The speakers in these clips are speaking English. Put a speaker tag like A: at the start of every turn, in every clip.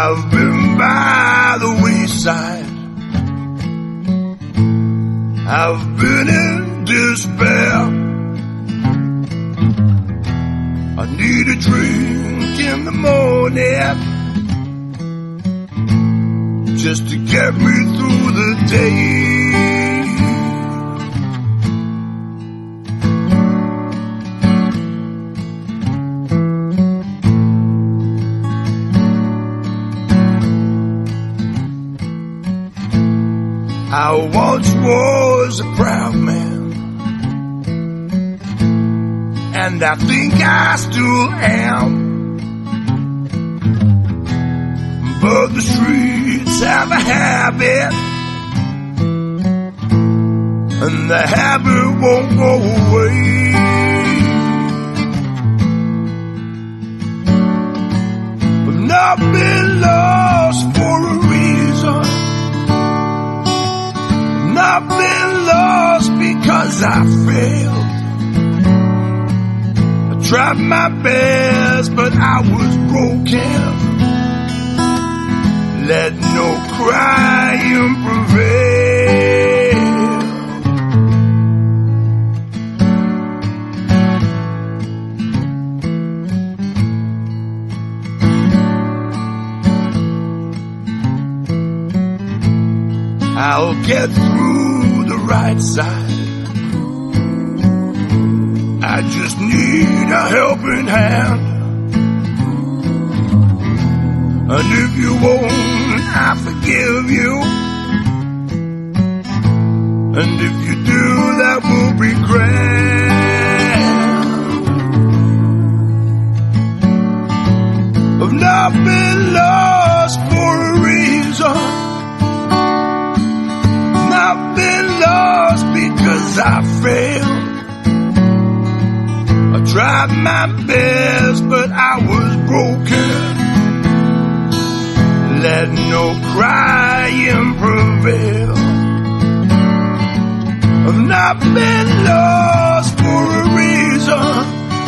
A: I've been by the wayside, I've been in despair. I need a drink in the morning just to get me through the day. I once was a proud man, and I think I still am. But the streets have a habit, and the habit won't go away. I've not been lost for a reason, I've been lost because I failed. I tried my best, but I was broken. Let no crying prevail. I'll get through the right side. I just need a helping hand. And if you won't, I forgive you. And if you do, that will be grand. I've not been lost for a reason, I've been lost because I failed. I tried my best, but I was broken. Let no crying prevail. I've not been lost for a reason,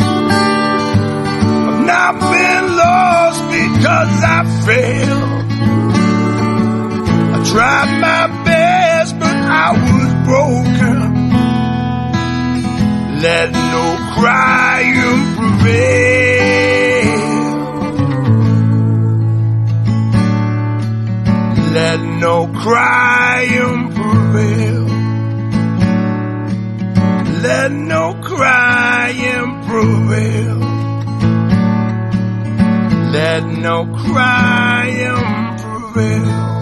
A: I've not been lost because I failed. I tried my best, but I was broken. Let no crying prevail. Let no crying prevail. Let no crying prevail. Let no crying prevail.